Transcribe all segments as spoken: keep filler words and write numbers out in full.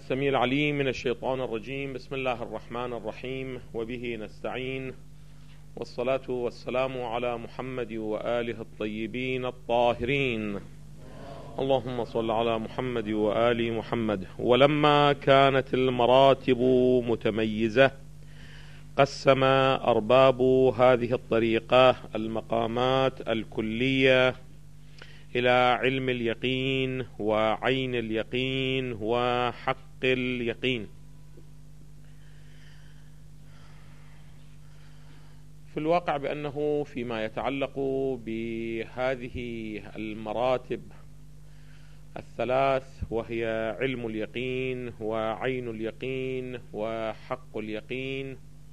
السميع العليم من الشيطان الرجيم. بسم الله الرحمن الرحيم، وبه نستعين، والصلاة والسلام على محمد وآله الطيبين الطاهرين. اللهم صل على محمد وآل محمد. ولما كانت المراتب متميزة قسم أرباب هذه الطريقة المقامات الكلية إلى علم اليقين وعين اليقين وحق اليقين. في الواقع بأنه فيما يتعلق بهذه المراتب الثلاث، وهي علم اليقين وعين اليقين وحق اليقين،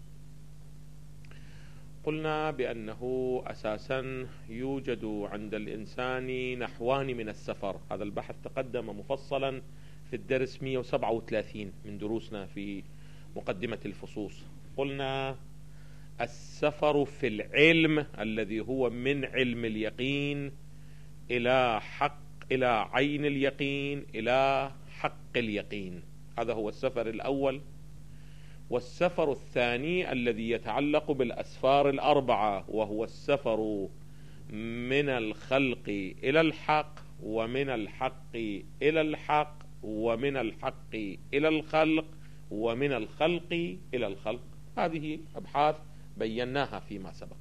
قلنا بأنه أساسا يوجد عند الإنسان نحوان من السفر. هذا البحث تقدم مفصلا في الدرس مئة وسبعة وثلاثين من دروسنا في مقدمة الفصوص. قلنا السفر في العلم الذي هو من علم اليقين إلى حق إلى عين اليقين إلى حق اليقين، هذا هو السفر الأول. والسفر الثاني الذي يتعلق بالأسفار الأربعة، وهو السفر من الخلق إلى الحق، ومن الحق إلى الحق، ومن الحق إلى الخلق، ومن الخلق إلى الخلق. هذه أبحاث بيناها فيما سبق.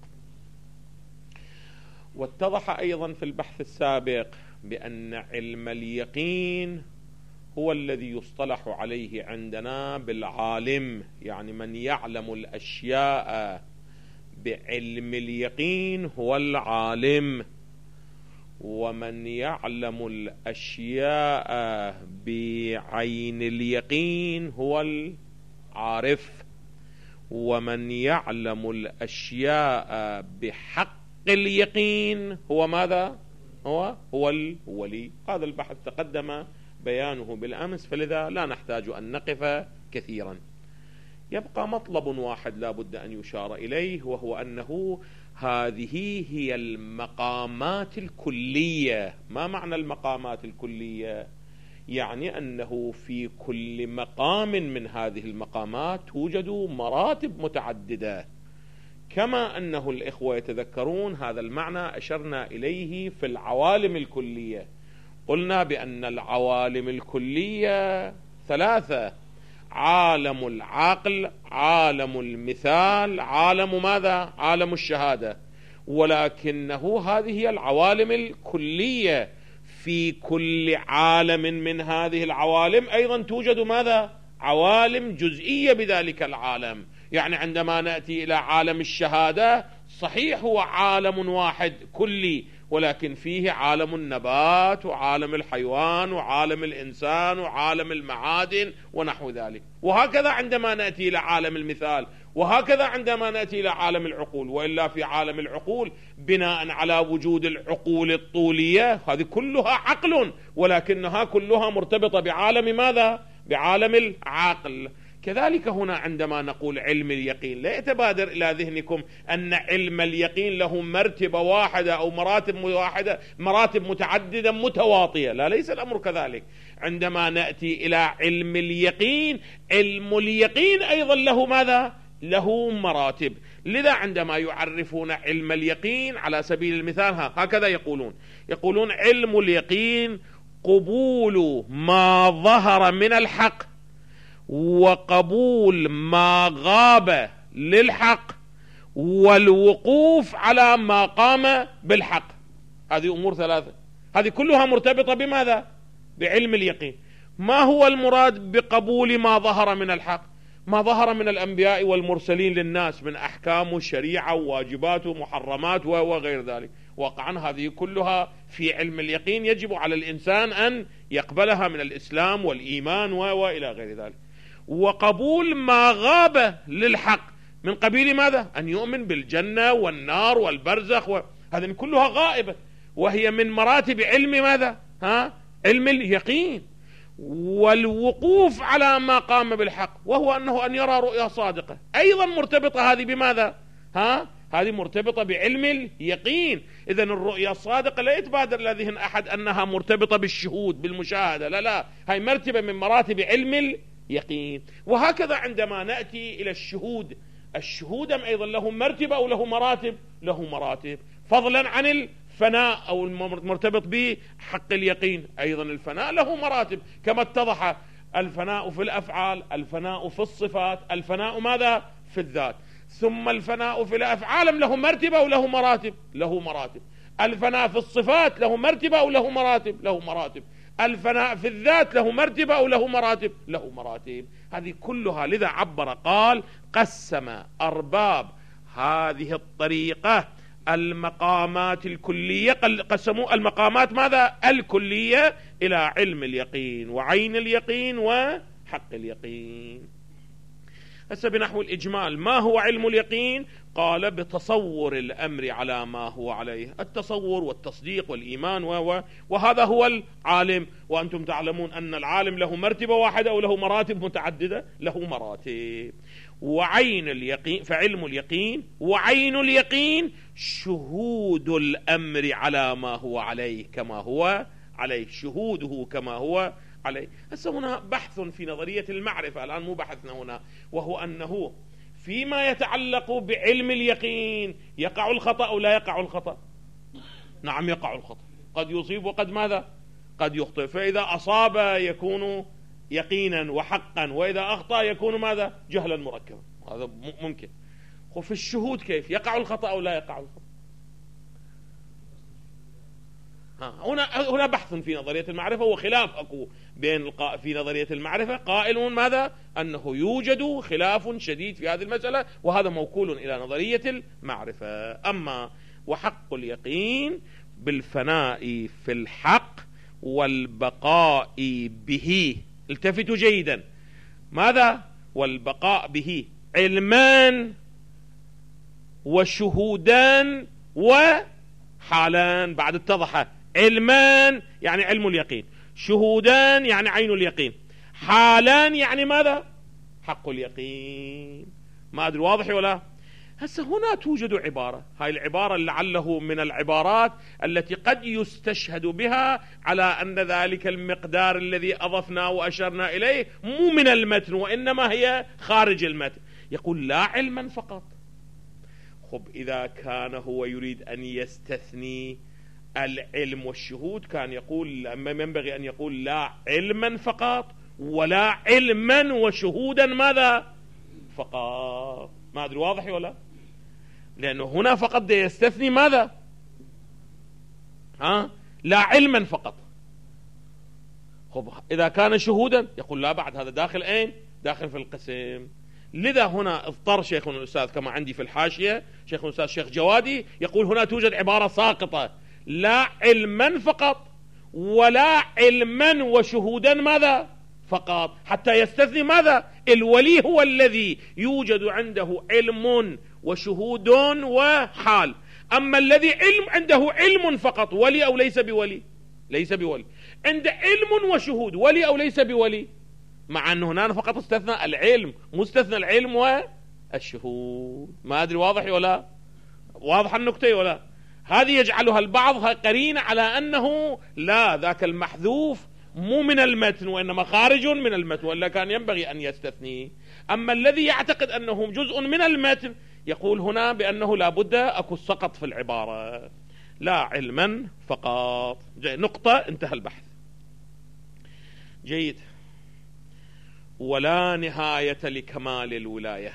واتضح أيضا في البحث السابق بأن علم اليقين هو الذي يصطلح عليه عندنا بالعالم، يعني من يعلم الأشياء بعلم اليقين هو العالم، ومن يعلم الأشياء بعين اليقين هو العارف، ومن يعلم الأشياء بحق اليقين هو ماذا؟ هو هو الولي. هذا البحث تقدم بيانه بالأمس، فلذا لا نحتاج أن نقف كثيرا. يبقى مطلب واحد لا بد أن يشار إليه، وهو أنه هذه هي المقامات الكلية. ما معنى المقامات الكلية؟ يعني أنه في كل مقام من هذه المقامات توجد مراتب متعددة، كما أنه الإخوة يتذكرون هذا المعنى أشرنا إليه في العوالم الكلية. قلنا بأن العوالم الكلية ثلاثة: عالم العقل، عالم المثال، عالم ماذا؟ عالم الشهادة. ولكنه هذه هي العوالم الكلية. في كل عالم من هذه العوالم أيضا توجد ماذا؟ عوالم جزئية بذلك العالم. يعني عندما نأتي إلى عالم الشهادة، صحيح هو عالم واحد كلي، ولكن فيه عالم النبات وعالم الحيوان وعالم الإنسان وعالم المعادن ونحو ذلك. وهكذا عندما نأتي إلى عالم المثال، وهكذا عندما نأتي إلى عالم العقول. وإلا في عالم العقول بناء على وجود العقول الطولية، هذه كلها عقل، ولكنها كلها مرتبطة بعالم ماذا؟ بعالم العقل. كذلك هنا عندما نقول علم اليقين، لا يتبادر إلى ذهنكم أن علم اليقين له مرتبة واحدة أو مراتب واحدة، مراتب متعددة متواطية. لا، ليس الأمر كذلك. عندما نأتي إلى علم اليقين، علم اليقين أيضا له ماذا؟ له مراتب. لذا عندما يعرفون علم اليقين على سبيل المثال هكذا يقولون يقولون علم اليقين قبول ما ظهر من الحق، وقبول ما غاب للحق، والوقوف على ما قام بالحق. هذه أمور ثلاثة، هذه كلها مرتبطة بماذا؟ بعلم اليقين. ما هو المراد بقبول ما ظهر من الحق؟ ما ظهر من الأنبياء والمرسلين للناس من أحكام وشريعة وواجبات ومحرمات وغير ذلك. واقعا هذه كلها في علم اليقين يجب على الإنسان أن يقبلها من الإسلام والإيمان وإلى غير ذلك. وقبول ما غاب للحق من قبيل ماذا؟ أن يؤمن بالجنة والنار والبرزخ و... هذه كلها غائبة، وهي من مراتب علم ماذا؟ ها؟ علم اليقين. والوقوف على ما قام بالحق، وهو أنه أن يرى رؤيا صادقة، أيضا مرتبطة هذه بماذا؟ ها؟ هذه مرتبطة بعلم اليقين. إذن الرؤية الصادقة لا يتبادر إلى ذهن أحد أنها مرتبطة بالشهود بالمشاهدة، لا لا، هاي مرتبة من مراتب علم اليقين. وهكذا عندما نأتي إلى الشهود، الشهود أيضا له مرتبة أو له مراتب؟ له مراتب، فضلا عن الفناء أو المرتبط بحق اليقين، أيضا الفناء له مراتب كما اتضح، الفناء في الأفعال، الفناء في الصفات، الفناء ماذا؟ في الذات. ثم الفناء في الأفعال له مرتبة أو له مراتب؟ له مراتب. الفناء في الصفات له مرتبة أو له مراتب؟ له مراتب. الفناء في الذات له مرتبة أو له مراتب؟ له مراتب. هذه كلها، لذا عبر قال قسم أرباب هذه الطريقة المقامات الكلية، قسموا المقامات ماذا؟ الكلية إلى علم اليقين وعين اليقين وحق اليقين. هسه بنحو الإجمال، ما هو علم اليقين؟ قال بتصور الأمر على ما هو عليه، التصور والتصديق والإيمان و وهذا هو العالم. وأنتم تعلمون أن العالم له مرتبة واحدة أو له مراتب متعددة؟ له مراتب. وعين اليقين، فعلم اليقين وعين اليقين شهود الأمر على ما هو عليه كما هو عليه، شهوده كما هو عليه. هسه هنا بحث في نظرية المعرفة، الآن مو بحثنا هنا، وهو أنه فيما يتعلق بعلم اليقين يقع الخطأ أو لا يقع الخطأ؟ نعم يقع الخطأ، قد يصيب وقد ماذا؟ قد يخطئ. فإذا أصاب يكون يقينا وحقا، وإذا أخطأ يكون ماذا؟ جهلا مركبا. هذا ممكن. وفي الشهود كيف يقع الخطأ أو لا يقع الخطأ؟ هنا هنا بحث في نظرية المعرفة، وخلاف أكو بين في نظرية المعرفة قائلون ماذا؟ أنه يوجد خلاف شديد في هذه المسألة، وهذا موكول إلى نظرية المعرفة. أما وحق اليقين بالفناء في الحق والبقاء به، التفتوا جيدا، ماذا؟ والبقاء به علمان وشهودان وحالان. بعد اتضح، علمان يعني علم اليقين، شهودان يعني عين اليقين، حالان يعني ماذا؟ حق اليقين. ما أدري واضح ولا؟ هسه هنا توجد عبارة، هاي العبارة لعله من العبارات التي قد يستشهد بها على أن ذلك المقدار الذي أضفنا وأشرنا إليه مو من المتن، وإنما هي خارج المتن. يقول لا علما فقط. خب إذا كان هو يريد أن يستثني العلم والشهود كان يقول، أما ينبغي أن يقول لا علما فقط ولا علما وشهودا ماذا؟ فقط. ما أدري واضح ولا؟ لأنه هنا فقط ده يستثني ماذا؟ ها؟ لا علما فقط. خب إذا كان شهودا يقول لا، بعد هذا داخل أين؟ داخل في القسم. لذا هنا اضطر شيخنا الأستاذ كما عندي في الحاشية شيخنا الأستاذ شيخ جوادي يقول هنا توجد عبارة ساقطة، لا علما فقط ولا علما وشهودا ماذا؟ فقط، حتى يستثني ماذا؟ الولي هو الذي يوجد عنده علم وشهود وحال. أما الذي علم عنده علم فقط، ولي أو ليس بولي؟ ليس بولي. عنده علم وشهود، ولي أو ليس بولي؟ مع أنه هنا فقط استثنى العلم، مستثنى العلم والشهود. ما أدري واضح ولا؟ واضح النكتة ولا؟ هذه يجعلها البعض قرينة على أنه لا، ذاك المحذوف مو من المتن وإنما خارج من المتن، ولا كان ينبغي أن يستثني. أما الذي يعتقد أنه جزء من المتن يقول هنا بأنه لا بد أكو سقط في العبارة، لا علما فقط. نقطة، انتهى البحث. جيد. ولا نهاية لكمال الولاية.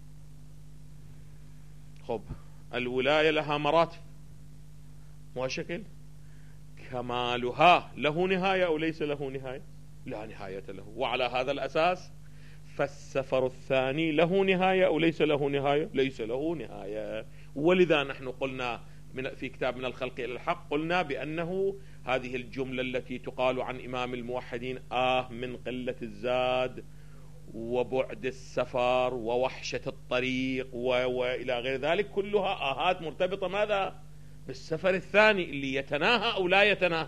خب الولاية لها مراتب، مو شكل كمالها له نهاية أو ليس له نهاية؟ لا نهاية له. وعلى هذا الأساس فالسفر الثاني له نهاية أو ليس له نهاية؟ ليس له نهاية. ولذا نحن قلنا من في كتاب من الخلق إلى الحق، قلنا بأنه هذه الجملة التي تقال عن إمام الموحدين آه من قلة الزاد وبعد السفر ووحشة الطريق وإلى غير ذلك، كلها آهات مرتبطة ماذا؟ بالسفر الثاني اللي يتناهى أو لا يتناهى؟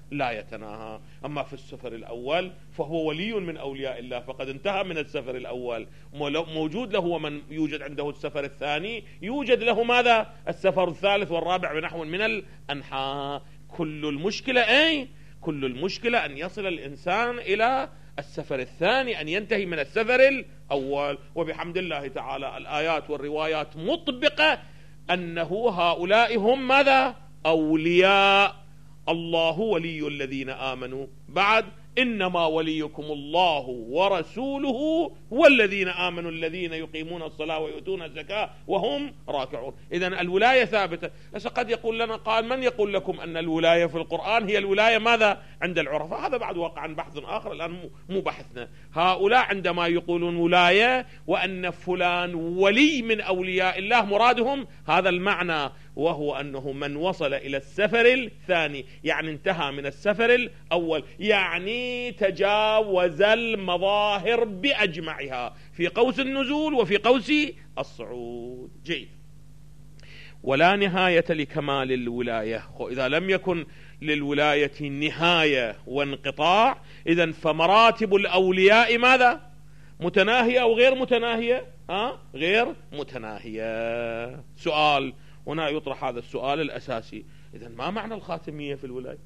لا يتناهى. أما في السفر الأول فهو ولي من أولياء الله فقد انتهى من السفر الأول، موجود له ومن يوجد عنده السفر الثاني يوجد له ماذا؟ السفر الثالث والرابع بنحو من الأنحاء. كل المشكلة أي؟ كل المشكلة أن يصل الإنسان إلى السفر الثاني، أن ينتهي من السفر الأول. وبحمد الله تعالى الآيات والروايات مطبقة أنه هؤلاء هم ماذا؟ أولياء الله ولي الذين آمنوا. بعد إنما وليكم الله ورسوله والذين آمنوا الذين يقيمون الصلاة ويؤتون الزكاة وهم راكعون. إذن الولاية ثابتة. بس قد يقول لنا قال من يقول لكم أن الولاية في القرآن هي الولاية ماذا؟ عند العرفاء. هذا بعد واقع عن بحث آخر الآن مو بحثنا. هؤلاء عندما يقولون ولاية وأن فلان ولي من أولياء الله مرادهم هذا المعنى، وهو أنه من وصل إلى السفر الثاني، يعني انتهى من السفر الأول، يعني تجاوز المظاهر بأجمعها في قوس النزول وفي قوس الصعود. جيد. ولا نهاية لكمال الولاية. إذا لم يكن للولاية نهاية وانقطاع إذن فمراتب الأولياء ماذا؟ متناهية أو غير متناهية؟ ها؟ غير متناهية. سؤال هنا يطرح هذا السؤال الأساسي، إذن ما معنى الخاتمية في الولاية؟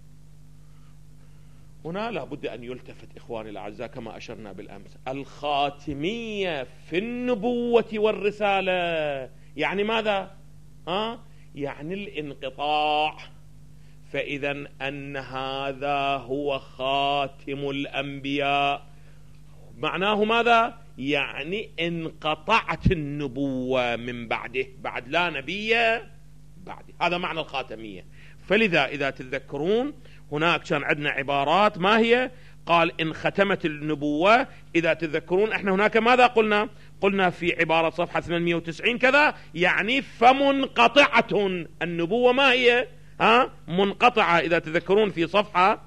هنا لابد أن يلتفت إخواني الأعزاء كما أشرنا بالأمس. الخاتمية في النبوة والرسالة يعني ماذا؟ ها؟ يعني الانقطاع. فإذا أن هذا هو خاتم الأنبياء معناه ماذا؟ يعني انقطعت النبوة من بعده، بعد لا نبي بعده. هذا معنى الخاتمية. فلذا إذا تتذكرون هناك كان عندنا عبارات ما هي؟ قال إن ختمت النبوة. إذا تتذكرون احنا هناك ماذا قلنا؟ قلنا في عبارة صفحة ثمانمئة وتسعين كذا، يعني فمنقطعة النبوة ما هي؟ ها؟ منقطعة. إذا تذكرون في صفحة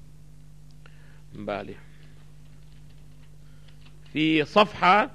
بالي في صفحة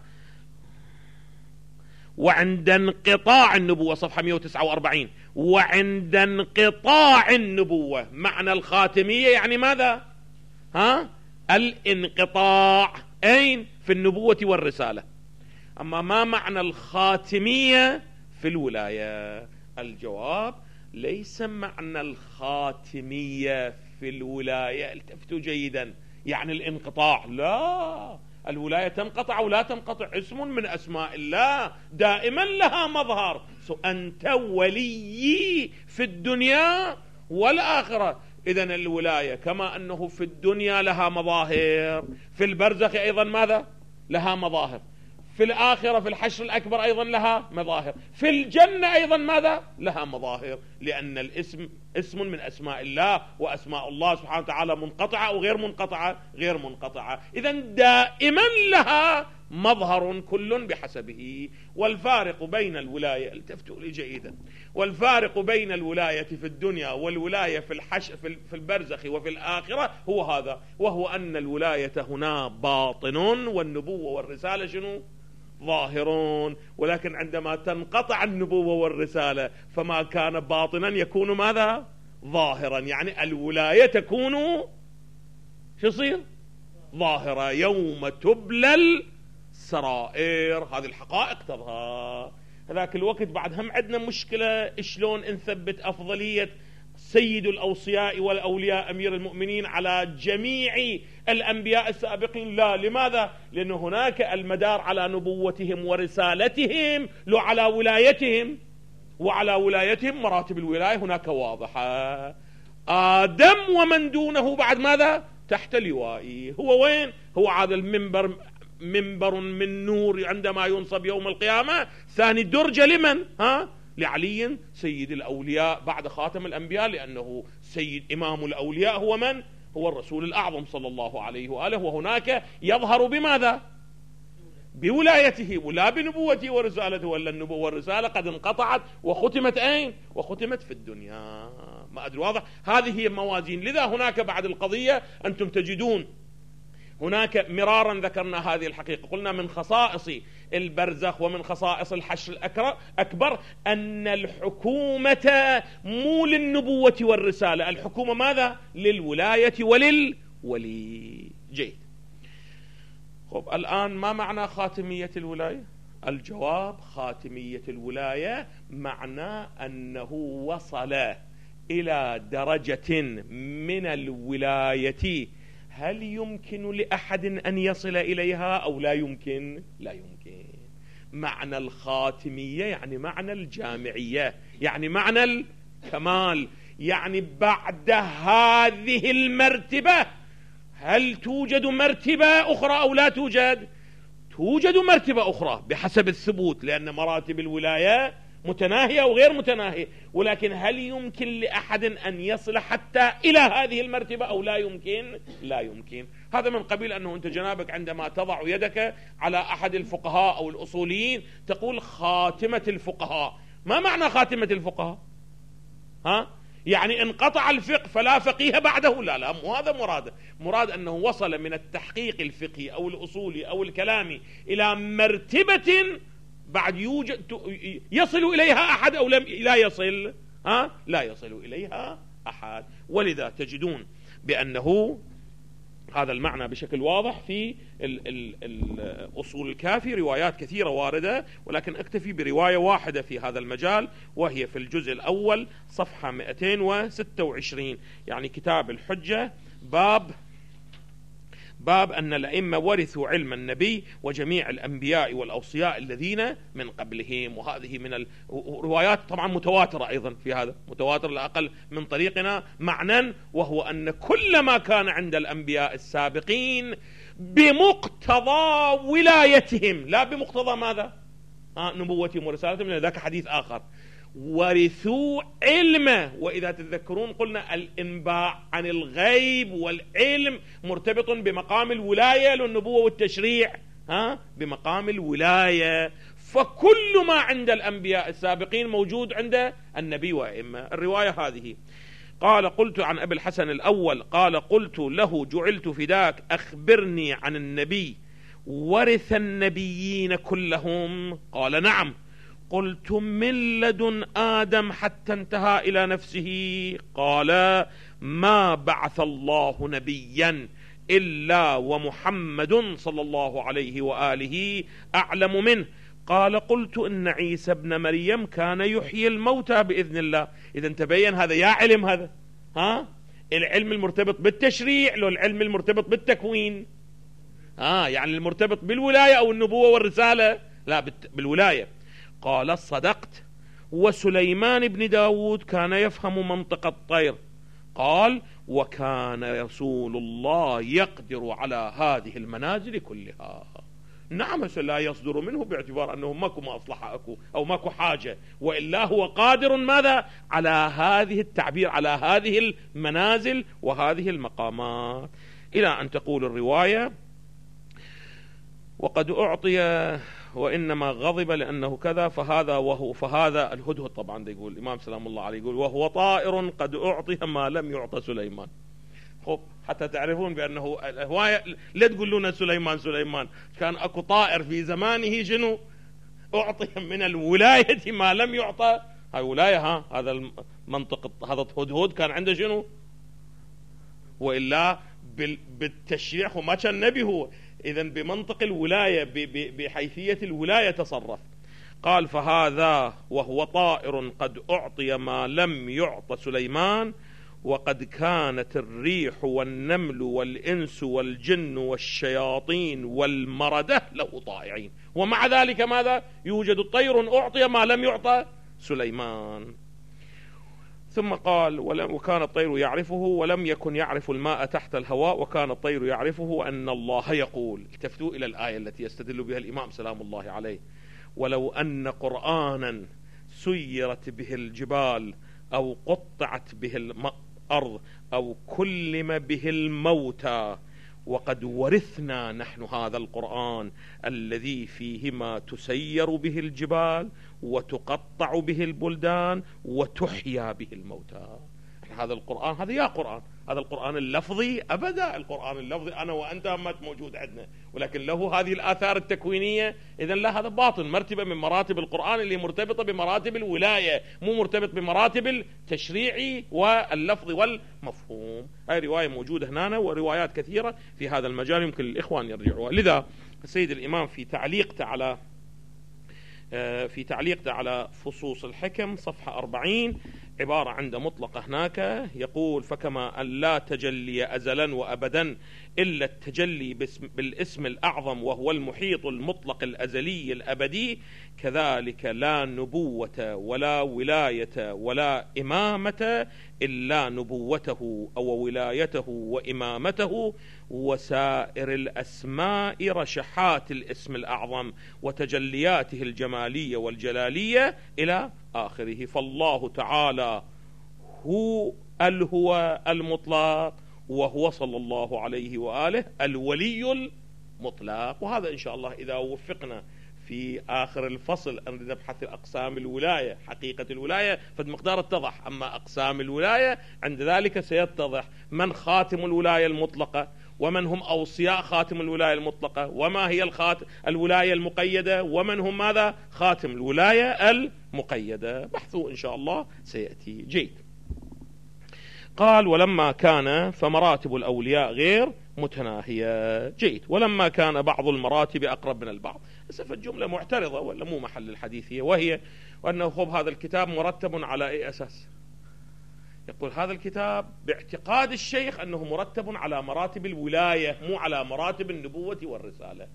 وعند انقطاع النبوة صفحة مئة وتسعة وأربعين، وعند انقطاع النبوة معنى الخاتمية يعني ماذا؟ ها؟ الانقطاع. أين؟ في النبوة والرسالة. أما ما معنى الخاتمية في الولاية؟ الجواب ليس معنى الخاتمية في الولاية، التفتوا جيدا، يعني الانقطاع. لا، الولاية تنقطع ولا تنقطع، اسم من أسماء الله دائما لها مظهر. أنت ولي في الدنيا والآخرة. إذن الولاية كما أنه في الدنيا لها مظاهر، في البرزخ أيضا ماذا؟ لها مظاهر، في الآخرة في الحشر الأكبر أيضا لها مظاهر، في الجنة أيضا ماذا؟ لها مظاهر، لأن الاسم اسم من أسماء الله، وأسماء الله سبحانه وتعالى منقطعة أو غير منقطعة؟ غير منقطعة. إذن دائما لها مظهر كل بحسبه. والفارق بين الولاية، التفتوا لي جيدا، والفارق بين الولاية في الدنيا والولاية في الحشر في البرزخ وفي الآخرة هو هذا، وهو أن الولاية هنا باطن والنبوة والرسالة شنو؟ ظاهرون. ولكن عندما تنقطع النبوة والرسالة فما كان باطنا يكون ماذا؟ ظاهرا. يعني الولاية تكون شو يصير؟ ظاهرة. يوم تبلى السرائر، هذه الحقائق تظهر. هذاك الوقت بعد هم عندنا مشكلة شلون نثبت أفضلية سيد الأوصياء والأولياء أمير المؤمنين على جميع الأنبياء السابقين. لا، لماذا؟ لأن هناك المدار على نبوتهم ورسالتهم لا على ولايتهم، وعلى ولايتهم مراتب الولاية هناك واضحة. آدم ومن دونه بعد ماذا؟ تحت لوائي. هو وين؟ هو هذا المنبر، منبر من نور عندما ينصب يوم القيامة. ثاني درجة لمن؟ ها؟ لعلي سيد الأولياء بعد خاتم الأنبياء، لأنه سيد إمام الأولياء هو من؟ هو الرسول الأعظم صلى الله عليه وآله. وهناك يظهر بماذا؟ بولايته ولا بنبوته ورسالته، ولا النبوة والرسالة قد انقطعت وختمت أين؟ وختمت في الدنيا. ما أدري واضح؟ هذه هي الموازين. لذا هناك بعد القضية أنتم تجدون هناك مرارا ذكرنا هذه الحقيقة، قلنا من خصائص البرزخ ومن خصائص الحشر الأكبر أن الحكومة مو للنبوة والرسالة، الحكومة ماذا؟ للولاية وللولي. جيد. خب الآن ما معنى خاتمية الولاية؟ الجواب: خاتمية الولاية معناه أنه وصل إلى درجة من الولاية هل يمكن لأحد أن يصل إليها أو لا يمكن؟ لا يمكن. معنى الخاتمية يعني معنى الجامعية، يعني معنى الكمال، يعني بعد هذه المرتبة هل توجد مرتبة أخرى أو لا توجد؟ توجد مرتبة أخرى بحسب الثبوت، لأن مراتب الولاية متناهية وغير متناهية، ولكن هل يمكن لأحد أن يصل حتى إلى هذه المرتبة أو لا يمكن؟ لا يمكن. هذا من قبيل أنه أنت جنابك عندما تضع يدك على أحد الفقهاء أو الأصوليين تقول خاتمة الفقهاء. ما معنى خاتمة الفقهاء؟ ها؟ يعني انقطع الفقه فلا فقيه بعده؟ لا لا، مو هذا مراده. مراد أنه وصل من التحقيق الفقهي أو الأصولي أو الكلامي إلى مرتبة بعد يوجد يصل إليها أحد أو لم لا يصل؟ ها؟ لا يصل إليها أحد. ولذا تجدون بأنه هذا المعنى بشكل واضح في الأصول الكافي. روايات كثيرة واردة، ولكن اكتفي برواية واحدة في هذا المجال، وهي في الجزء الأول صفحة مئتين وستة وعشرين، يعني كتاب الحجة، باب باب أن الأئمة ورثوا علم النبي وجميع الأنبياء والأوصياء الذين من قبلهم. وهذه من الروايات طبعا متواترة أيضا، في هذا متواتر الأقل من طريقنا معنى، وهو أن كل ما كان عند الأنبياء السابقين بمقتضى ولايتهم، لا بمقتضى ماذا؟ آه نبوتهم ورسالتهم، لأن ذاك حديث آخر، ورثوا علمه. وإذا تذكرون قلنا الإنباء عن الغيب والعلم مرتبط بمقام الولاية للنبوة والتشريع، ها بمقام الولاية. فكل ما عند الأنبياء السابقين موجود عند النبي وأئمة. الرواية هذه قال: قلت عن أبي الحسن الأول قال: قلت له: جعلت فداك أخبرني عن النبي ورث النبيين كلهم؟ قال: نعم. قلت: من لدن آدم حتى انتهى إلى نفسه؟ قال: ما بعث الله نبيا إلا ومحمد صلى الله عليه وآله أعلم منه. قال: قلت: إن عيسى ابن مريم كان يحيي الموتى بإذن الله. إذا تبين هذا يا علم، هذا ها العلم المرتبط بالتشريع لو العلم المرتبط بالتكوين؟ ها يعني المرتبط بالولاية أو النبوة والرسالة؟ لا، بالولاية. قال: صدقت. وسليمان بن داود كان يفهم منطق الطير. قال: وكان رسول الله يقدر على هذه المنازل كلها. نعم، لا يصدر منه باعتبار أنه ماكو مصلحة أكو أو ماكو حاجة، وإلا هو قادر ماذا؟ على هذه التعبير، على هذه المنازل وهذه المقامات. إلى أن تقول الرواية: وقد أعطي وإنما غضب لأنه كذا فهذا وهو فهذا الهدهد. طبعا يقول الإمام سلام الله عليه، يقول: وهو طائر قد أعطي ما لم يعطى سليمان. خب حتى تعرفون بأنه الهواية لا تقولون سليمان سليمان كان أكو طائر في زمانه شنو أعطي من الولاية ما لم يعطى. هاي ولاية، ها هذا المنطق، هذا هدهد كان عنده شنو، وإلا بالتشريع هو ما كان نبي هو. إذن بمنطق الولاية بحيثية الولاية تصرف. قال: فهذا وهو طائر قد أعطي ما لم يعط سليمان، وقد كانت الريح والنمل والإنس والجن والشياطين والمردة له طائعين، ومع ذلك ماذا؟ يوجد طير أعطي ما لم يعط سليمان. ثم قال: وكان الطير يعرفه ولم يكن يعرف الماء تحت الهواء، وكان الطير يعرفه أن الله يقول. التفتوا إلى الآية التي يستدل بها الإمام سلام الله عليه: ولو أن قرآنا سيرت به الجبال أو قطعت به الأرض أو كلم به الموتى وقد ورثنا نحن هذا القرآن الذي فيه ما تسير به الجبال وتقطع به البلدان وتحيا به الموتى. هذا القرآن هذا يا قرآن، هذا القرآن اللفظي أبدا، القرآن اللفظي أنا وأنت ما موجود عندنا، ولكن له هذه الآثار التكوينية. إذن لا، هذا باطل، مرتبة من مراتب القرآن اللي مرتبطة بمراتب الولاية، مو مرتبط بمراتب التشريع واللفظ والمفهوم. هاي رواية موجودة هنا وروايات كثيرة في هذا المجال يمكن الإخوان يرجعوها. لذا السيد الإمام في تعليقته على في تعليقته على فصوص الحكم صفحة أربعين عبارة عنده مطلقة هناك، يقول: فكما أن لا تجلي أزلا وأبدا إلا التجلي بالاسم الأعظم وهو المحيط المطلق الأزلي الأبدي، كذلك لا نبوة ولا ولاية ولا إمامة إلا نبوته أو ولايته وإمامته وسائر الأسماء رشحات الاسم الأعظم وتجلياته الجمالية والجلالية إلى آخره. فالله تعالى هو الهو المطلق، وهو صلى الله عليه وآله الولي المطلق. وهذا إن شاء الله إذا وفقنا في آخر الفصل أن نبحث أقسام الولاية، حقيقة الولاية فالمقدار اتضح، أما أقسام الولاية عند ذلك سيتضح من خاتم الولاية المطلقة، ومن هم أوصياء خاتم الولاية المطلقة، وما هي الخاتم الولاية المقيدة، ومن هم ماذا خاتم الولاية المقيدة. بحثه إن شاء الله سيأتي. جيد. قال: ولما كان فمراتب الأولياء غير متناهية. جيد. ولما كان بعض المراتب أقرب من البعض. بس الجملة معترضة ولا مو محل الحديثية، وهي وأنه خب هذا الكتاب مرتب على أي أساس؟ يقول هذا الكتاب باعتقاد الشيخ أنه مرتب على مراتب الولاية مو على مراتب النبوة والرسالة.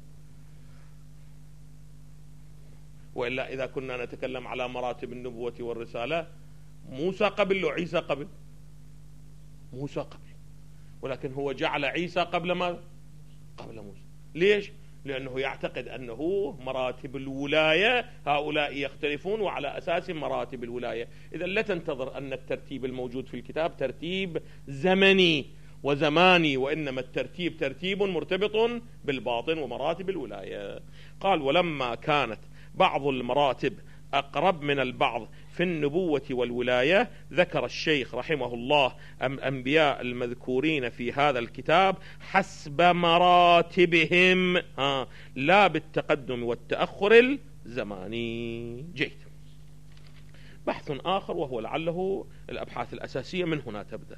وإلا إذا كنا نتكلم على مراتب النبوة والرسالة، موسى قبل له عيسى قبل، موسى قبل، ولكن هو جعل عيسى قبل ما قبل موسى. ليش؟ لأنه يعتقد أنه مراتب الولاية هؤلاء يختلفون وعلى أساس مراتب الولاية. إذا لا تنتظر أن الترتيب الموجود في الكتاب ترتيب زمني وزماني، وإنما الترتيب ترتيب مرتبط بالباطن ومراتب الولاية. قال: ولما كانت بعض المراتب أقرب من البعض في النبوة والولاية، ذكر الشيخ رحمه الله الأنبياء المذكورين في هذا الكتاب حسب مراتبهم، ها لا بالتقدم والتأخر الزماني. جيد. بحث آخر وهو لعله الأبحاث الأساسية من هنا تبدأ.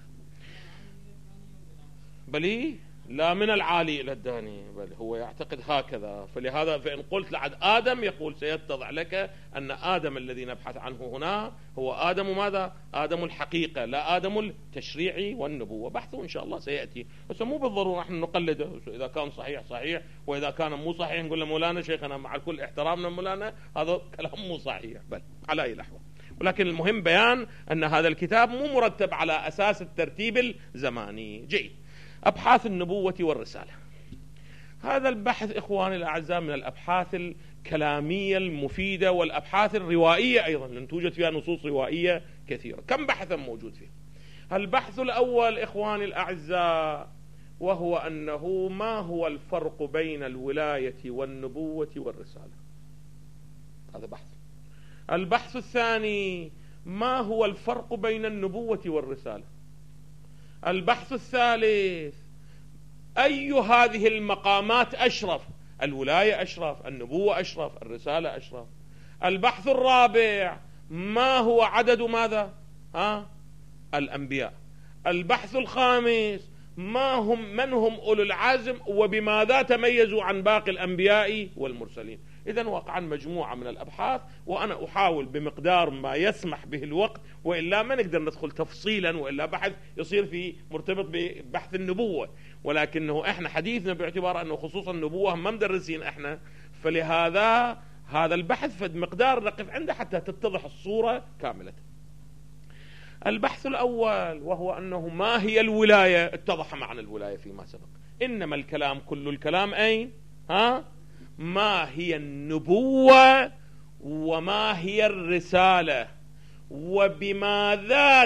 بلي لا من العالي إلى الداني، بل هو يعتقد هكذا. فلهذا فإن قلت لعد آدم يقول سيتضح لك أن آدم الذي نبحث عنه هنا هو آدم ماذا؟ آدم الحقيقة، لا آدم التشريع والنبوة. بحثه إن شاء الله سيأتي، بس مو بالضرورة نحن نقلده. إذا كان صحيح صحيح، وإذا كان مو صحيح نقول له مولانا شيخنا مع كل احترامنا مولانا هذا كلام مو صحيح، بل على أي لحظة. ولكن المهم بيان أن هذا الكتاب مو مرتب على أساس الترتيب الزماني. جيد. أبحاث النبوة والرسالة. هذا البحث إخواني الأعزاء من الأبحاث الكلامية المفيدة والأبحاث الروائية أيضا، لأن توجد فيها نصوص روائية كثيرة. كم بحثا موجود فيه؟ البحث الأول إخواني الأعزاء وهو أنه ما هو الفرق بين الولاية والنبوة والرسالة. هذا بحث. البحث الثاني ما هو الفرق بين النبوة والرسالة. البحث الثالث أي هذه المقامات أشرف؟ الولاية أشرف، النبوة أشرف، الرسالة أشرف. البحث الرابع ما هو عدد ماذا؟ ها؟ الأنبياء. البحث الخامس ما هم من هم أولو العزم وبماذا تميزوا عن باقي الأنبياء والمرسلين. إذن وقعا مجموعة من الأبحاث، وأنا أحاول بمقدار ما يسمح به الوقت، وإلا ما نقدر ندخل تفصيلا، وإلا بحث يصير في مرتبط ببحث النبوة. ولكنه إحنا حديثنا باعتبار أنه خصوصا النبوة ما مدرسين إحنا، فلهذا هذا البحث فد مقدار نقف عنده حتى تتضح الصورة كاملة. البحث الأول وهو أنه ما هي الولاية. اتضح معنى الولاية فيما سبق، إنما الكلام كل الكلام أين؟ ها؟ ما هي النبوة وما هي الرسالة، وبماذا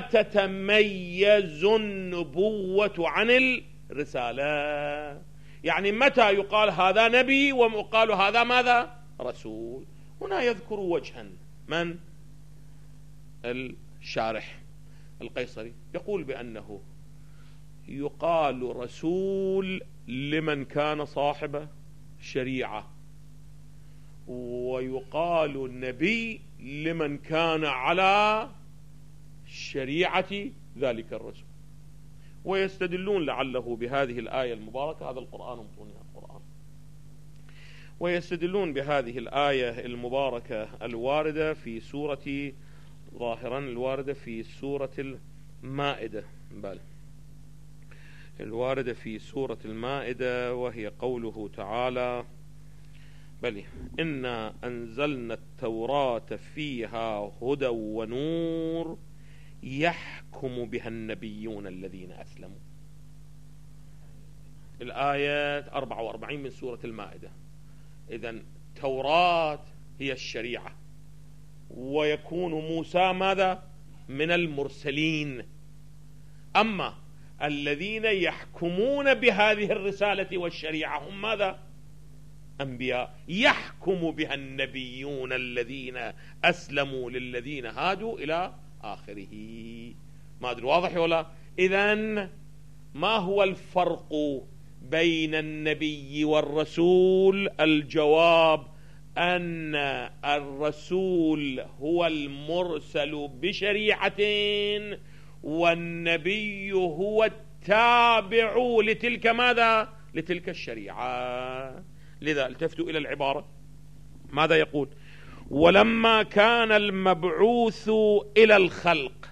تتميز النبوة عن الرسالة. يعني متى يقال هذا نبي ويقال هذا ماذا؟ رسول. هنا يذكر وجها من؟ الشارح القيصري يقول بأنه يقال رسول لمن كان صاحب شريعة، ويقال نبي لمن كان على شريعة ذلك الرسول. ويستدلون لعله بهذه الآية المباركة، هذا القرآن مطوني القرآن، ويستدلون بهذه الآية المباركة الواردة في سورة ظاهرا الواردة في سورة المائدة، بل الواردة في سورة المائدة، وهي قوله تعالى: بل إنا أنزلنا التوراة فيها هدى ونور يحكم بها النبيون الذين أسلموا. الآية أربعة وأربعين من سورة المائدة. إذن توراة هي الشريعة، ويكون موسى ماذا؟ من المرسلين. أما الذين يحكمون بهذه الرسالة والشريعة هم ماذا؟ أنبياء، يحكم بها النبيون الذين أسلموا للذين هادوا إلى آخره. ما أدري واضح ولا؟ إذن ما هو الفرق بين النبي والرسول؟ الجواب أن الرسول هو المرسل بشريعة، والنبي هو التابع لتلك ماذا؟ لتلك الشريعة. لذا التفتوا إلى العبارة، ماذا يقول؟ ولما كان المبعوث إلى الخلق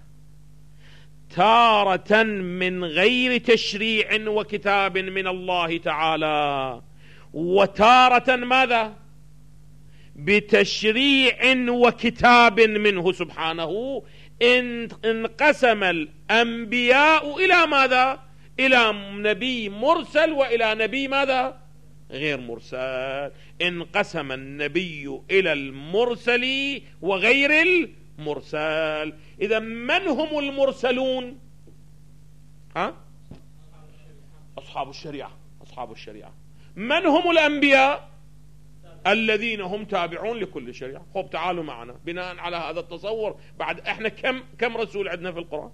تارة من غير تشريع وكتاب من الله تعالى، وتارة ماذا؟ بتشريع وكتاب منه سبحانه، انقسم الأنبياء إلى ماذا؟ إلى نبي مرسل وإلى نبي ماذا؟ غير مرسل. انقسم النبي إلى المرسل وغير المرسل. إذا من هم المرسلون؟ ها؟ أصحاب الشريعة. أصحاب الشريعة. من هم الأنبياء؟ الذين هم تابعون لكل شريعة. خب تعالوا معنا بناء على هذا التصور. بعد احنا كم كم رسول عندنا في القرآن؟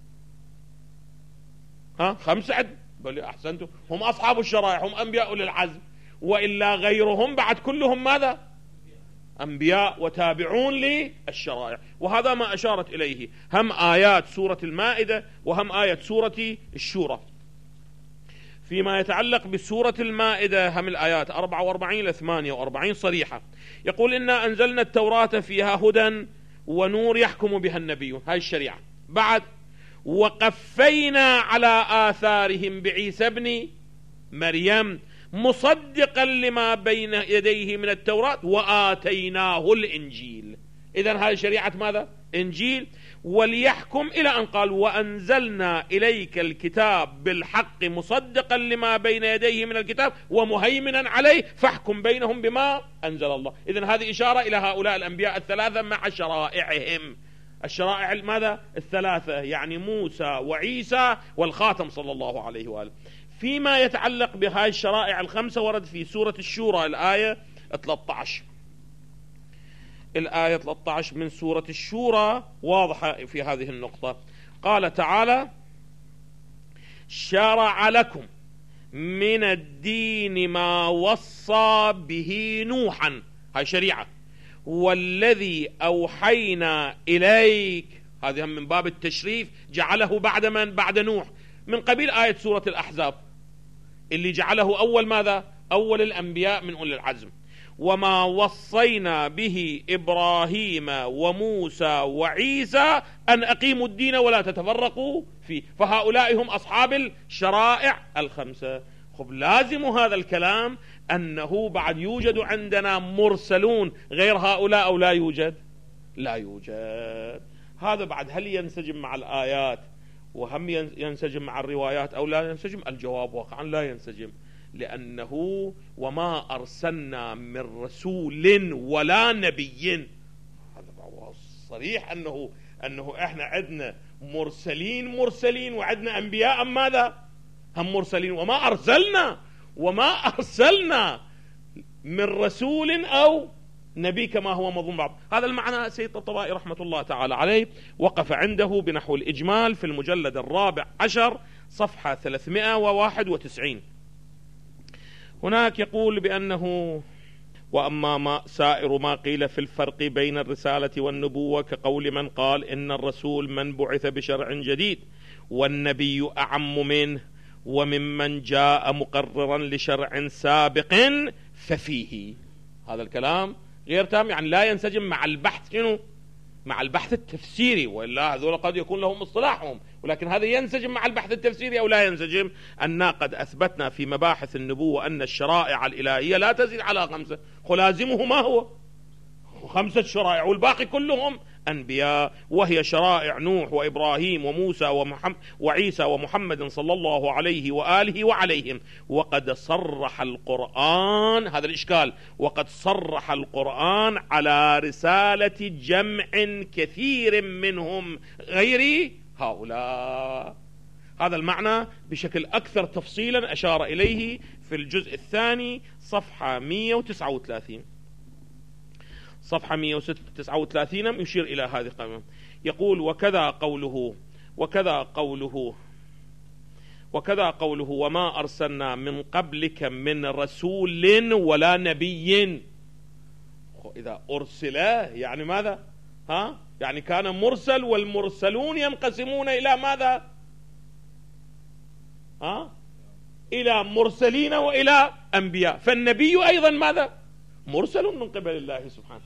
ها؟ خمسة عد. بل أحسنتم، هم أصحاب الشرائع، هم أنبياء للعزم، وإلا غيرهم بعد كلهم ماذا؟ أنبياء وتابعون للشرائع. وهذا ما أشارت إليه هم آيات سورة المائدة وهم آية سورة الشورى. فيما يتعلق بسورة المائدة هم الآيات أربعة وأربعين إلى ثمانية وأربعين صريحة، يقول: إنا أنزلنا التوراة فيها هدى ونور يحكم بها النبيون، هاي الشريعة. بعد: وقفينا على آثارهم بعيسى ابن مريم مصدقا لما بين يديه من التوراة وآتيناه الإنجيل. إذن هذه شريعة ماذا؟ إنجيل. وليحكم إلى أن قال: وأنزلنا إليك الكتاب بالحق مصدقا لما بين يديه من الكتاب ومهيمنا عليه فاحكم بينهم بما أنزل الله. إذن هذه إشارة إلى هؤلاء الأنبياء الثلاثة مع شرائعهم. الشرائع ماذا؟ الثلاثة، يعني موسى وعيسى والخاتم صلى الله عليه وآله. فيما يتعلق بهذه الشرائع الخمسة ورد في سورة الشورى الآية ثلاثة عشر. الآية ثلاثة عشر من سورة الشورى واضحة في هذه النقطة. قال تعالى: شرع لكم من الدين ما وصى به نوحا، هاي شريعة، والذي أوحينا إليك، هذه من باب التشريف، جعله بعد من؟ بعد نوح، من قبيل آية سورة الأحزاب اللي جعله أول ماذا؟ أول الأنبياء من أولي العزم. وما وصينا به إبراهيم وموسى وعيسى أن أقيموا الدين ولا تتفرقوا فيه. فهؤلاء هم أصحاب الشرائع الخمسة. خب لازم هذا الكلام أنه بعد يوجد عندنا مرسلون غير هؤلاء أو لا يوجد؟ لا يوجد. هذا بعد هل ينسجم مع الآيات وهم ينسجم مع الروايات أو لا ينسجم؟ الجواب واقعا لا ينسجم، لأنه وما أرسلنا من رسول ولا نبي. هذا صريح أنه أنه إحنا عندنا مرسلين مرسلين وعندنا أنبياء أم ماذا؟ هم مرسلين. وما أرسلنا وما أرسلنا من رسول أو نبي كما هو مظلوم بعض. هذا المعنى سيد الطبائي رحمة الله تعالى عليه وقف عنده بنحو الإجمال في المجلد الرابع عشر صفحة ثلاثمائة وواحد وتسعين. هناك يقول بأنه وأما ما سائر ما قيل في الفرق بين الرسالة والنبوة كقول من قال إن الرسول من بعث بشرع جديد والنبي أعم منه وممن جاء مقررا لشرع سابق ففيه. هذا الكلام غير تام، يعني لا ينسجم مع البحث شنو؟ مع البحث التفسيري، وإلا هذول قد يكون لهم اصطلاحهم، ولكن هذا ينسجم مع البحث التفسيري أو لا ينسجم. أننا قد أثبتنا في مباحث النبوة أن الشرائع الإلهية لا تزيد على خمسة، خلازمه ما هو؟ خمسة شرائع، والباقي كلهم أنبياء، وهي شرائع نوح وإبراهيم وموسى ومحمد وعيسى ومحمد صلى الله عليه وآله وعليهم. وقد صرح القرآن، هذا الإشكال، وقد صرح القرآن على رسالة جمع كثير منهم غير هؤلاء. هذا المعنى بشكل أكثر تفصيلا أشار إليه في الجزء الثاني صفحة مئة وتسعة وثلاثين. صفحة مئة وتسعة وثلاثين يشير إلى هذه القائمة، يقول وكذا قوله وكذا قوله وكذا قوله وما أرسلنا من قبلك من رسول ولا نبي. إذا أرسل يعني ماذا؟ ها؟ يعني كان مرسل، والمرسلون ينقسمون إلى ماذا؟ ها؟ إلى مرسلين وإلى أنبياء، فالنبي أيضا ماذا؟ مرسل من قبل الله سبحانه.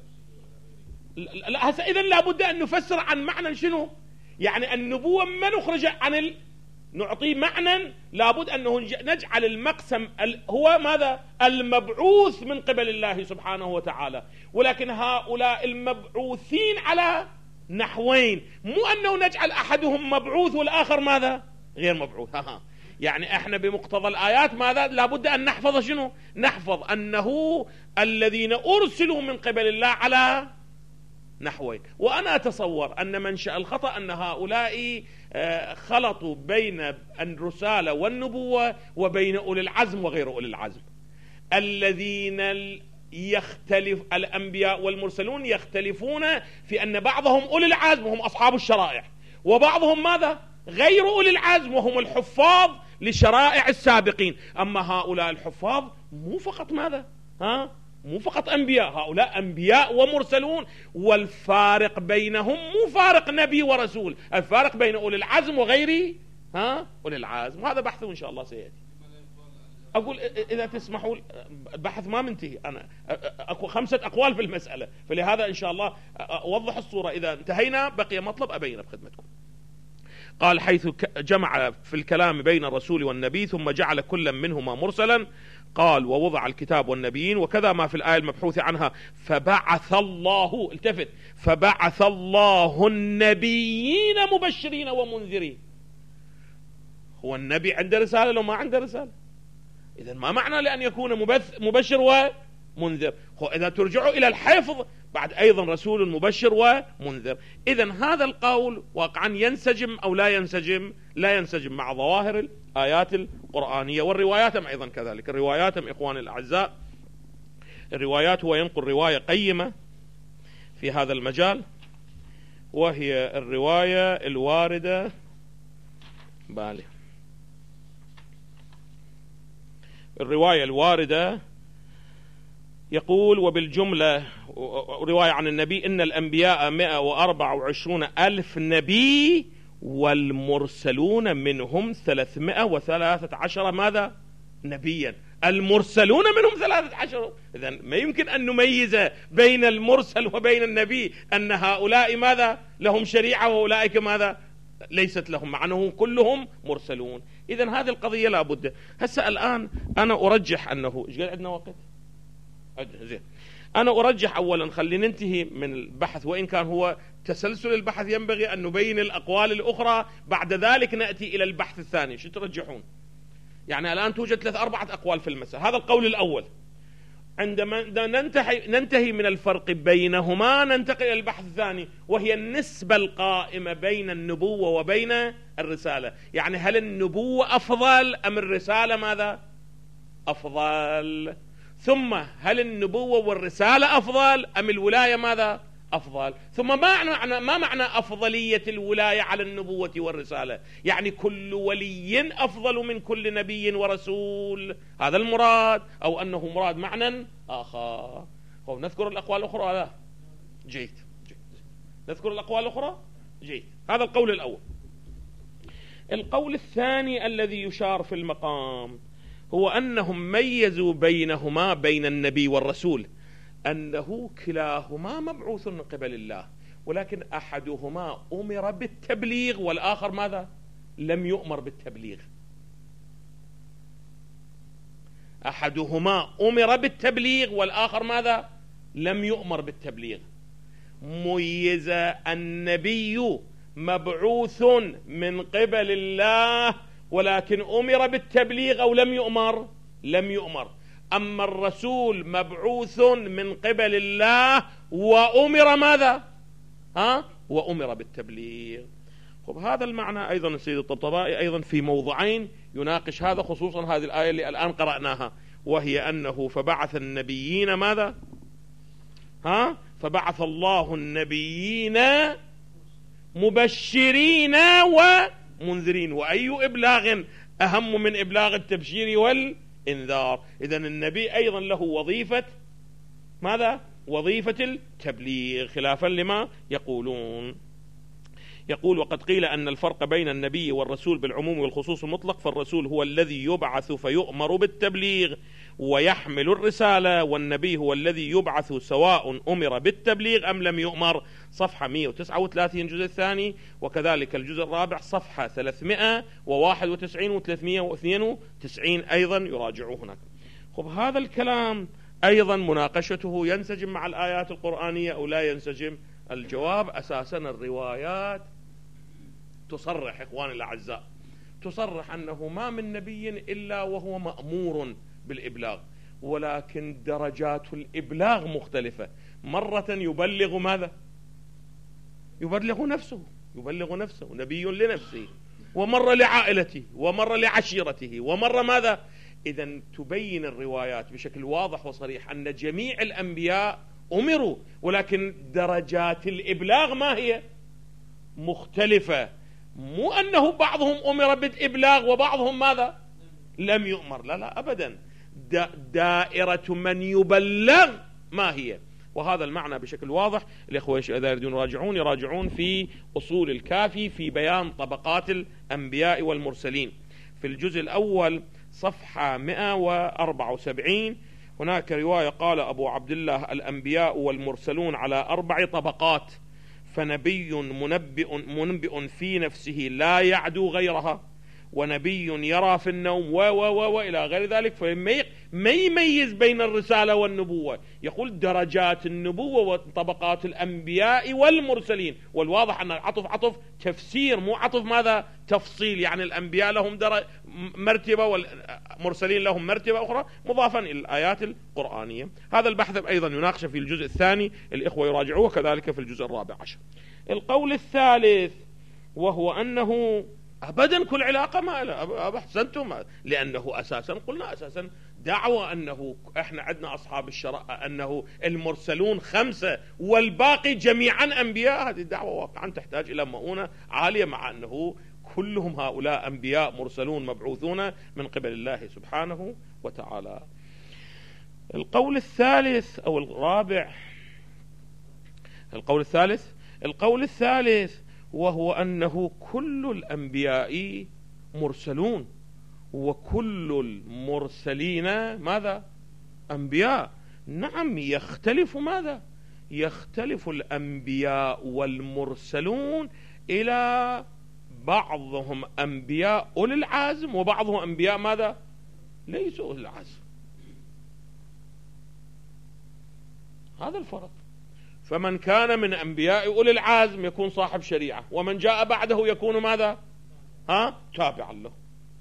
لا إذن لابد أن نفسر عن معنى شنو؟ يعني النبوة ما نخرج عن ال... نعطيه معنى، لابد أنه نجعل المقسم ال... هو ماذا؟ المبعوث من قبل الله سبحانه وتعالى. ولكن هؤلاء المبعوثين على نحوين، مو أنه نجعل أحدهم مبعوث والآخر ماذا؟ غير مبعوث. ها ها. يعني احنا بمقتضى الآيات ماذا؟ لابد أن نحفظ شنو؟ نحفظ أنه الذين أرسلوا من قبل الله على نحوين. وأنا أتصور أن منشأ الخطأ أن هؤلاء خلطوا بين الرسالة والنبوة وبين أولي العزم وغير أولي العزم. الذين يختلف الأنبياء والمرسلون يختلفون في أن بعضهم أولي العزم وهم أصحاب الشرائع، وبعضهم ماذا؟ غير أولي العزم وهم الحفاظ لشرائع السابقين. أما هؤلاء الحفاظ مو فقط ماذا؟ ها؟ مو فقط أنبياء، هؤلاء أنبياء ومرسلون، والفارق بينهم مو فارق نبي ورسول، الفارق بين أولي العزم وغير ها أولي العزم. وهذا بحثه إن شاء الله سيأتي. أقول إذا تسمحوا البحث ما منتهي، أنا أكو خمسة أقوال في المسألة، فلهذا إن شاء الله أوضح الصورة. إذا انتهينا بقي مطلب أبينه بخدمتكم. قال حيث جمع في الكلام بين الرسول والنبي ثم جعل كل منهما مرسلا، قال ووضع الكتاب والنبيين وكذا ما في الآية المبحوث عنها فبعث الله، التفت، فبعث الله النبيين مبشرين ومنذرين. هو النبي عنده رسالة لو ما عنده رسالة؟ إذن ما معنى لأن يكون مبشر ومنذر؟ هو إذا ترجعوا إلى الحفظ بعد أيضا رسول مبشر ومنذر. إذن هذا القول واقعا ينسجم أو لا ينسجم؟ لا ينسجم مع ظواهر الآيات القرآنية والروايات أيضا كذلك. الروايات إخواني الأعزاء، الروايات هو ينقل رواية قيمة في هذا المجال، وهي الرواية الواردة بالي الرواية الواردة يقول وبالجملة رواية عن النبي إن الأنبياء مئة وأربعة وعشرون ألف نبي والمرسلون منهم ثلاثمائة وثلاثة عشر ماذا؟ نبيا. المرسلون منهم ثلاثة عشر. إذن ما يمكن أن نميز بين المرسل وبين النبي أن هؤلاء ماذا؟ لهم شريعة وأولئك ماذا؟ ليست لهم، مع أنهم كلهم مرسلون. إذن هذه القضية لا بد. هسه الآن أنا أرجح أنه إيش قال عندنا وقت؟ زين. أنا أرجح أولا خلي ننتهي من البحث، وإن كان هو تسلسل البحث ينبغي أن نبين الأقوال الأخرى، بعد ذلك نأتي إلى البحث الثاني. شو ترجحون؟ يعني الآن توجد ثلاث أربعة أقوال في المسألة. هذا القول الأول. عندما ننتهي, ننتهي من الفرق بينهما ننتقل إلى البحث الثاني، وهي النسبة القائمة بين النبوة وبين الرسالة. يعني هل النبوة أفضل أم الرسالة ماذا؟ أفضل؟ ثم هل النبوة والرسالة أفضل أم الولاية ماذا أفضل؟ ثم ما معنى ما معنى أفضلية الولاية على النبوة والرسالة؟ يعني كل ولي أفضل من كل نبي ورسول، هذا المراد، أو أنه مراد معنى آخر؟ نذكر الأقوال الأخرى. لا جيد. جيد نذكر الأقوال الأخرى. جيد. هذا القول الأول. القول الثاني الذي يشار في المقام هو أنهم ميزوا بينهما بين النبي والرسول، أنه كلاهما مبعوث من قبل الله، ولكن أحدهما أمر بالتبليغ والآخر ماذا؟ لم يؤمر بالتبليغ. أحدهما أمر بالتبليغ والآخر ماذا؟ لم يؤمر بالتبليغ. ميز النبي مبعوث من قبل الله ولكن أمر بالتبليغ أو لم يؤمر؟ لم يؤمر. أما الرسول مبعوث من قبل الله وأمر ماذا؟ ها؟ وأمر بالتبليغ. خب هذا المعنى أيضا السيد الطبطبائي أيضا في موضعين يناقش هذا، خصوصا هذه الآية اللي الآن قرأناها، وهي أنه فبعث النبيين ماذا؟ ها؟ فبعث الله النبيين مبشرين ومنذرين، وأي إبلاغ أهم من إبلاغ التبشير والإنذار؟ إذن النبي أيضا له وظيفة ماذا؟ وظيفة التبليغ، خلافا لما يقولون. يقول وقد قيل أن الفرق بين النبي والرسول بالعموم والخصوص المطلق، فالرسول هو الذي يبعث فيؤمر بالتبليغ ويحمل الرسالة، والنبي هو الذي يبعث سواء أمر بالتبليغ أم لم يؤمر. صفحة مئة وتسعة وثلاثين الجزء الثاني، وكذلك الجزء الرابع صفحة ثلاثمئة وواحد وتسعين وثلاثمئة واثنين وتسعين أيضا يراجعوه هناك. خب هذا الكلام أيضا مناقشته ينسجم مع الآيات القرآنية أو لا ينسجم؟ الجواب أساسا الروايات تصرح إخواني الأعزاء، تصرح أنه ما من نبي إلا وهو مأمور بالإبلاغ، ولكن درجات الإبلاغ مختلفة. مرة يبلغ ماذا؟ يبلغ نفسه، يبلغ نفسه نبي لنفسه، ومرة لعائلته، ومرة لعشيرته، ومرة ماذا؟ إذن تبين الروايات بشكل واضح وصريح أن جميع الأنبياء أمروا، ولكن درجات الإبلاغ ما هي؟ مختلفة. مو أنه بعضهم أمر بالإبلاغ وبعضهم ماذا؟ لم يؤمر. لا لا أبدا، دائرة من يبلغ ما هي؟ وهذا المعنى بشكل واضح. الإخوة إذا يريدون يراجعون يراجعون في أصول الكافي في بيان طبقات الأنبياء والمرسلين في الجزء الأول صفحة مئة وأربعة وسبعين. هناك رواية قال أبو عبد الله الأنبياء والمرسلون على أربع طبقات، فنبي منبئ, منبئ في نفسه لا يعدو غيرها، ونبي يرى في النوم و و و وإلى غير ذلك. فما يميز بين الرسالة والنبوة، يقول درجات النبوة وطبقات الأنبياء والمرسلين، والواضح أن العطف عطف تفسير مو عطف ماذا؟ تفصيل. يعني الأنبياء لهم مرتبة والمرسلين لهم مرتبة أخرى مضافا إلى الآيات القرآنية. هذا البحث أيضا يناقش في الجزء الثاني، الإخوة يراجعوه، كذلك في الجزء الرابع عشر. القول الثالث وهو أنه أبدا كل علاقة ما له، أحسنتم، لأنه أساسا قلنا أساسا دعوة أنه إحنا عندنا أصحاب الشرع أنه المرسلون خمسة والباقي جميعا أنبياء. هذه الدعوة واقعا تحتاج إلى مؤونة عالية، مع أنه كلهم هؤلاء أنبياء مرسلون مبعوثون من قبل الله سبحانه وتعالى. القول الثالث أو الرابع، القول الثالث القول الثالث وهو أنه كل الأنبياء مرسلون، وكل المرسلين ماذا؟ أنبياء. نعم، يختلف ماذا؟ يختلف الأنبياء والمرسلون إلى بعضهم أنبياء أولي العزم وبعضهم أنبياء ماذا؟ ليسوا أولي العزم. هذا الفرق. فمن كان من أنبياء أولي العزم يكون صاحب شريعة، ومن جاء بعده يكون ماذا؟ ها؟ تابعا له.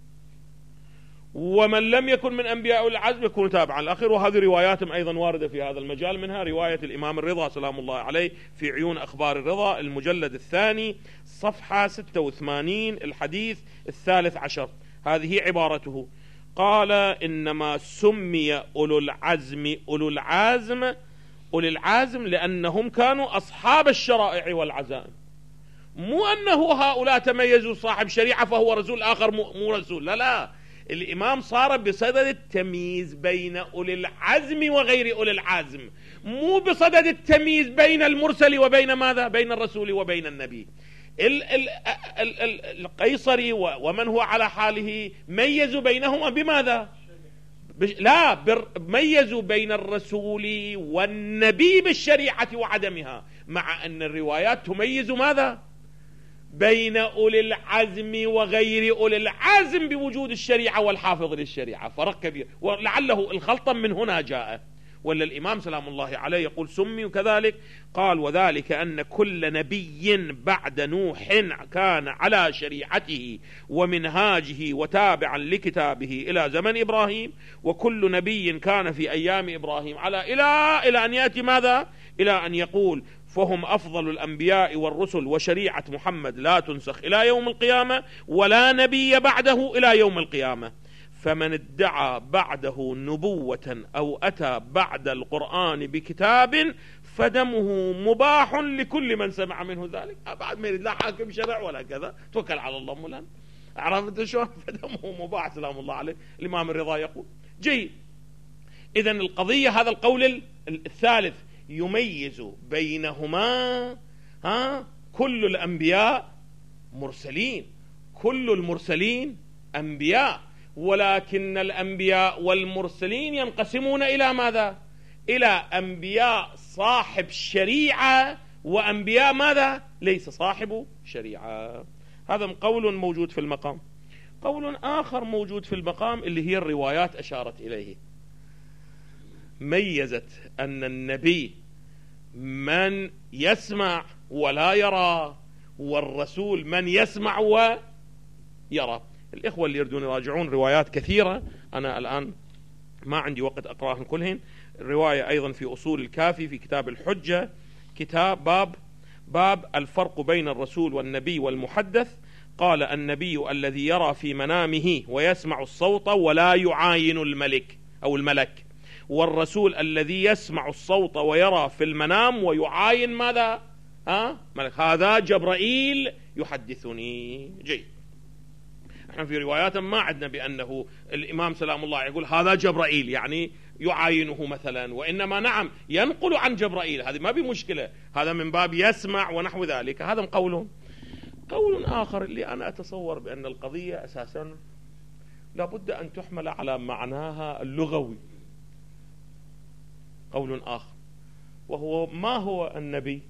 ومن لم يكن من أنبياء أولي العزم يكون تابعا الأخير. وهذه روايات أيضا واردة في هذا المجال، منها رواية الإمام الرضا سلام الله عليه في عيون أخبار الرضا المجلد الثاني صفحة ستة وثمانين الحديث الثالث عشر. هذه عبارته: قال إنما سمي أولو العزم أولو العزم أولي العزم لأنهم كانوا أصحاب الشرائع والعزائم، مو أنه هؤلاء تميزوا صاحب شريعة فهو رسول آخر مو رسول، لا لا، الإمام صار بصدد التمييز بين أولي العزم وغير أولي العزم، مو بصدد التمييز بين المرسل وبين ماذا؟ بين الرسول وبين النبي. ال ال ال ال القيصري ومن هو على حاله ميزوا بينهما بماذا؟ لا، ميزوا بين الرسول والنبي بالشريعة وعدمها، مع أن الروايات تميز ماذا؟ بين أولي العزم وغير أولي العزم بوجود الشريعة والحافظ للشريعة، فرق كبير، ولعله الخلطة من هنا جاء. ولا الإمام سلام الله عليه يقول سمي كذلك، قال وذلك أن كل نبي بعد نوح كان على شريعته ومنهاجه وتابعا لكتابه إلى زمن إبراهيم، وكل نبي كان في أيام إبراهيم على إلى إلى أن يأتي ماذا؟ إلى أن يقول فهم أفضل الأنبياء والرسل، وشريعة محمد لا تنسخ إلى يوم القيامة، ولا نبي بعده إلى يوم القيامة. فمن ادعى بعده نبوة أو أتى بعد القرآن بكتاب فدمه مباح لكل من سمع منه ذلك. بعد ما يريد لا حاكم شرع ولا كذا، توكل على الله مولانا، عرفت شلون؟ فدمه مباح سلام الله عليه. الإمام الرضا يقول جيد. إذن القضية هذا القول الثالث يميز بينهما، ها، كل الأنبياء مرسلين، كل المرسلين أنبياء، ولكن الأنبياء والمرسلين ينقسمون إلى ماذا؟ إلى أنبياء صاحب شريعة وأنبياء ماذا؟ ليس صاحب شريعة. هذا قول موجود في المقام. قول آخر موجود في المقام اللي هي الروايات أشارت إليه، ميزت أن النبي من يسمع ولا يرى، والرسول من يسمع ويرى. الإخوة اللي يردون يراجعون روايات كثيرة، أنا الآن ما عندي وقت أقرأهم كلهن. الرواية أيضا في أصول الكافي في كتاب الحجة، كتاب باب باب الفرق بين الرسول والنبي والمحدث. قال النبي الذي يرى في منامه ويسمع الصوت ولا يعاين الملك أو الملك، والرسول الذي يسمع الصوت ويرى في المنام ويعاين ماذا؟ ها؟ ملك. هذا جبرائيل يحدثني. جيد. احنا في روايات ما عندنا بأنه الإمام سلام الله يقول هذا جبرائيل يعني يعاينه مثلا، وإنما نعم ينقل عن جبرائيل، هذه ما بمشكلة، هذا من باب يسمع ونحو ذلك. هذا قول. قول آخر اللي أنا أتصور بأن القضية أساسا لابد أن تحمل على معناها اللغوي. قول آخر وهو ما هو النبي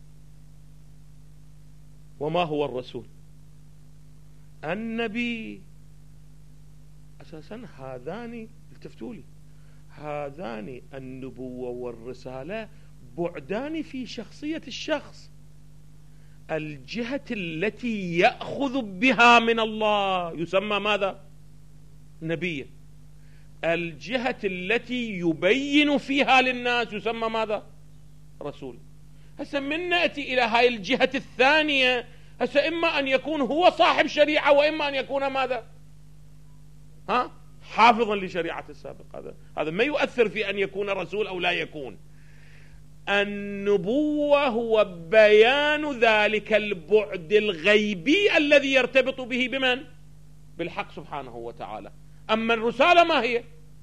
وما هو الرسول؟ النبي أساسا هذان، التفتوا لي، هذان النبوة والرسالة بعدان في شخصية الشخص. الجهة التي يأخذ بها من الله يسمى ماذا؟ نبيا. الجهة التي يبين فيها للناس يسمى ماذا؟ رسول. هسه من نأتي إلى هاي الجهة الثانية، هسه إما أن يكون هو صاحب شريعة وإما أن يكون ماذا؟ ها؟ حافظا لشريعة السابق. هذا هذا ما يؤثر في أن يكون رسول أو لا يكون. النبوة هو بيان ذلك البعد الغيبي الذي يرتبط به بمن؟ بالحق سبحانه وتعالى. أما الرسالة ما هي؟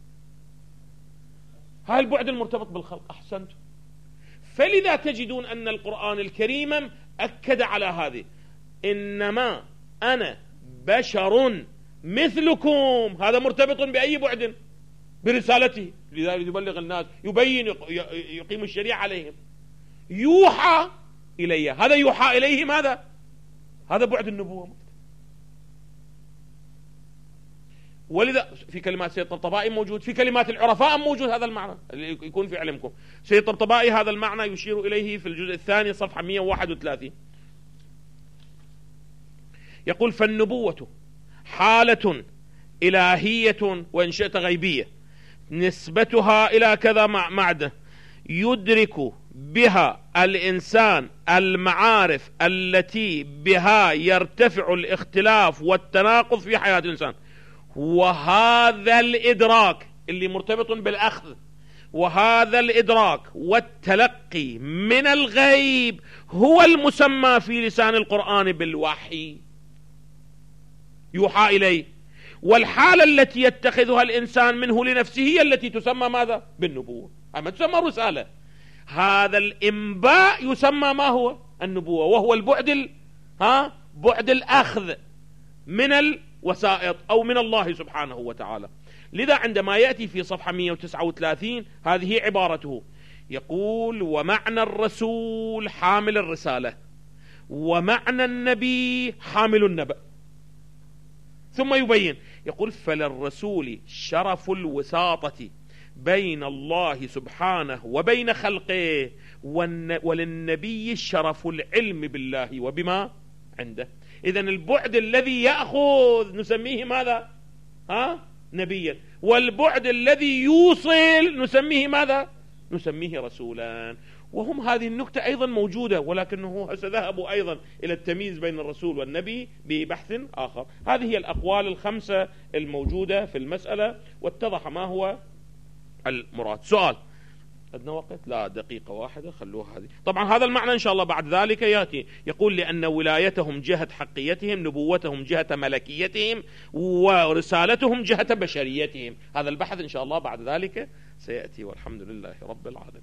هاي البعد المرتبط بالخلق. أحسنت. فلذا تجدون أن القرآن الكريم أكد على هذه، إنما أنا بشر مثلكم. هذا مرتبط بأي بعد؟ برسالته، لذلك يبلغ الناس، يبين، يقيم الشريعة عليهم. يوحى إليه، هذا يوحى إليه ماذا؟ هذا بعد النبوة. ولذا في كلمات سيد الطبطبائي موجود، في كلمات العرفاء موجود هذا المعنى اللي يكون في علمكم. سيد الطبطبائي هذا المعنى يشير إليه في الجزء الثاني صفحة مئة وواحد وثلاثين، يقول فالنبوة حالة إلهية وإن شئت غيبية نسبتها إلى كذا معدة يدرك بها الإنسان المعارف التي بها يرتفع الاختلاف والتناقض في حياة الإنسان. وهذا الإدراك اللي مرتبط بالأخذ، وهذا الإدراك والتلقي من الغيب هو المسمى في لسان القرآن بالوحي، يوحى إليه. والحالة التي يتخذها الإنسان منه لنفسه هي التي تسمى ماذا؟ بالنبوة، أما تسمى رسالة. هذا الإنباء يسمى ما هو؟ النبوة، وهو البعد ال... ها بعد الأخذ من الوسائط أو من الله سبحانه وتعالى. لذا عندما يأتي في صفحة مئة وتسعة وثلاثين هذه عبارته، يقول: ومعنى الرسول حامل الرسالة، ومعنى النبي حامل النبأ. ثم يبين، يقول: فللرسول شرف الوساطة بين الله سبحانه وبين خلقه، وللنبي شرف العلم بالله وبما عنده. إذن البعد الذي يأخذ نسميه ماذا؟ ها؟ نبيا. والبعد الذي يوصل نسميه ماذا؟ نسميه رسولا. وهم هذه النكتة أيضا موجودة، ولكنه سذهبوا أيضا إلى التمييز بين الرسول والنبي ببحث آخر. هذه هي الأقوال الخمسة الموجودة في المسألة، واتضح ما هو المراد. سؤال؟ عندنا وقت؟ لا، دقيقة واحدة، خلوها هذه. طبعا هذا المعنى إن شاء الله بعد ذلك يأتي، يقول: لأن ولايتهم جهة حقيتهم، نبوتهم جهة ملكيتهم، ورسالتهم جهة بشريتهم. هذا البحث إن شاء الله بعد ذلك سيأتي، والحمد لله رب العالمين.